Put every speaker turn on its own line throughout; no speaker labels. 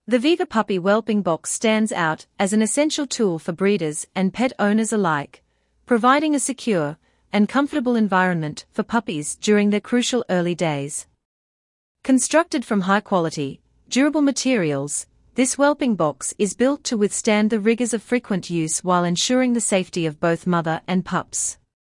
The Viva Puppy Whelping Box stands out as an essential tool for breeders and pet owners alike, providing a secure and comfortable environment for puppies during their crucial early days. Constructed from high-quality, durable materials, this whelping box is built to withstand the rigors of frequent use while ensuring the safety of both mother and pups.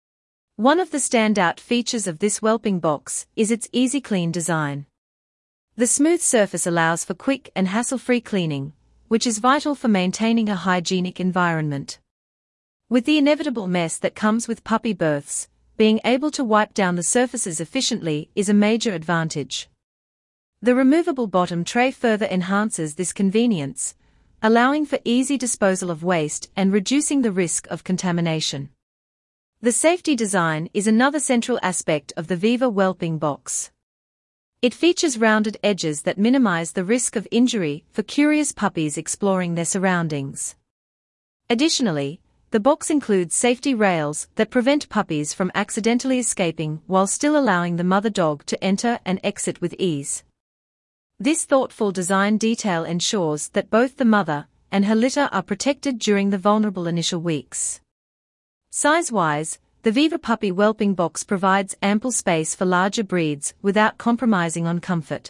One of the standout features of this whelping box is its easy clean design. The smooth surface allows for quick and hassle-free cleaning, which is vital for maintaining a hygienic environment. With the inevitable mess that comes with puppy births, being able to wipe down the surfaces efficiently is a major advantage. The removable bottom tray further enhances this convenience, allowing for easy disposal of waste and reducing the risk of contamination. The safety design is another central aspect of the Viva Whelping Box. It features rounded edges that minimize the risk of injury for curious puppies exploring their surroundings. Additionally, the box includes safety rails that prevent puppies from accidentally escaping while still allowing the mother dog to enter and exit with ease. This thoughtful design detail ensures that both the mother and her litter are protected during the vulnerable initial weeks. Size-wise, the Viva Puppy Whelping Box provides ample space for larger breeds without compromising on comfort.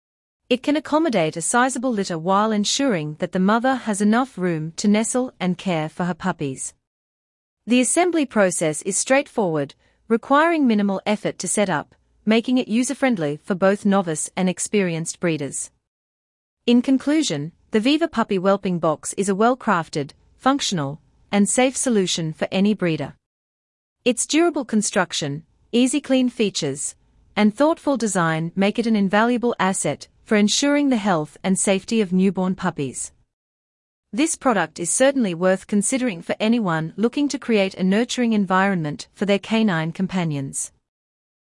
It can accommodate a sizable litter while ensuring that the mother has enough room to nestle and care for her puppies. The assembly process is straightforward, requiring minimal effort to set up, making it user-friendly for both novice and experienced breeders. In conclusion, the Viva Puppy Whelping Box is a well-crafted, functional, and safe solution for any breeder. Its durable construction, easy clean features, and thoughtful design make it an invaluable asset for ensuring the health and safety of newborn puppies. This product is certainly worth considering for anyone looking to create a nurturing environment for their canine companions.